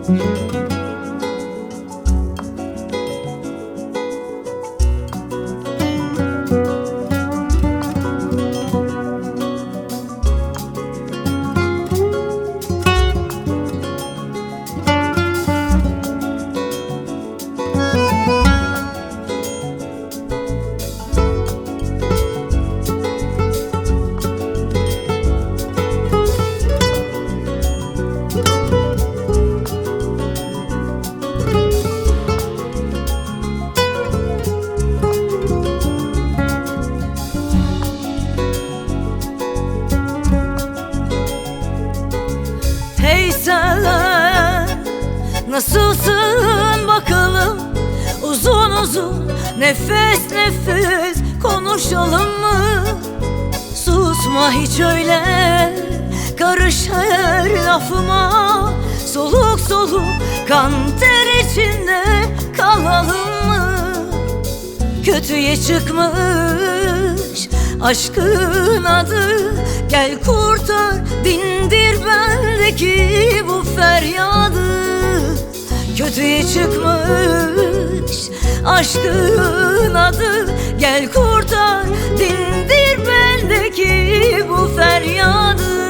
Nasılsın bakalım? Uzun uzun nefes nefes konuşalım mı? Susma hiç öyle, karış her lafıma. Soluk soluk kan ter içinde kalalım mı? Kötüye çıkmış aşkın adı, gel kurtar, dindir bendeki bu feryadı. Kötüye çıkmış aşkın adı, gel kurtar, dindir bendeki bu feryadı.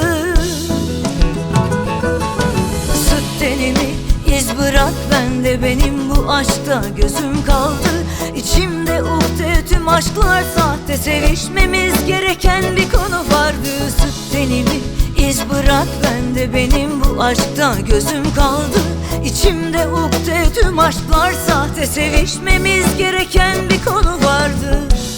Sık tenimi, iz bırak bende, benim bu aşkta gözüm kaldı. İçimde ukde tüm aşklar sahte, sevişmemiz gereken bir konu vardı. Sık tenimi, iz bırak bende, benim bu aşkta gözüm kaldı. İçimde ukde tüm aşklar sahte, sevişmemiz gereken bir konu vardı.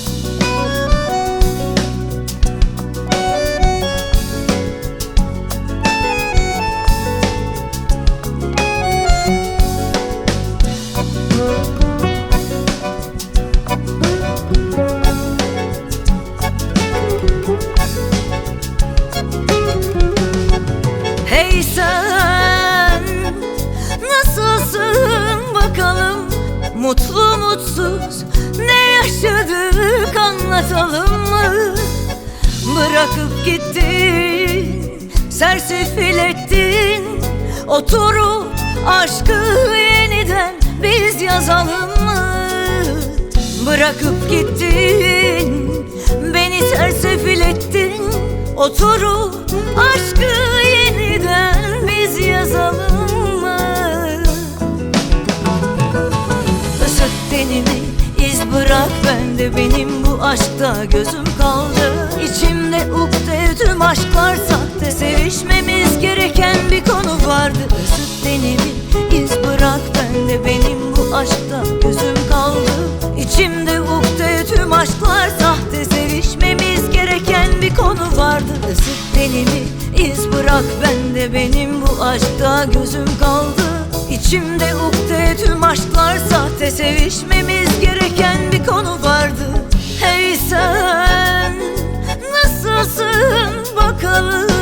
Hey sen, nasılsın bakalım? Mutlu mutsuz ne yaşadık anlatalım mı? Bırakıp gittin, sersefil ettin, oturup aşkı yeniden biz yazalım mı? Bırakıp gittin, beni sersefil ettin, oturup aşkı yeniden biz yazalım mı? Isıt tenimi, iz bırak bende, benim bu aşkta gözüm kaldı. İçimde ukde tüm aşklar sahte, sevişmemiz gereken bir konu vardı. Isıt tenimi, iz bırak bende, benim bu aşkta gözüm kaldı. İçimde ukde tüm aşklar sahte, sevişmemiz gereken bir konu vardı. Isıt tenimi, iz bırak bende, benim bu aşkta gözüm kaldı. İçimde ukde tüm aşklar sahte, sevişmemiz gereken bir konu vardı. Hey sen, nasılsın bakalım?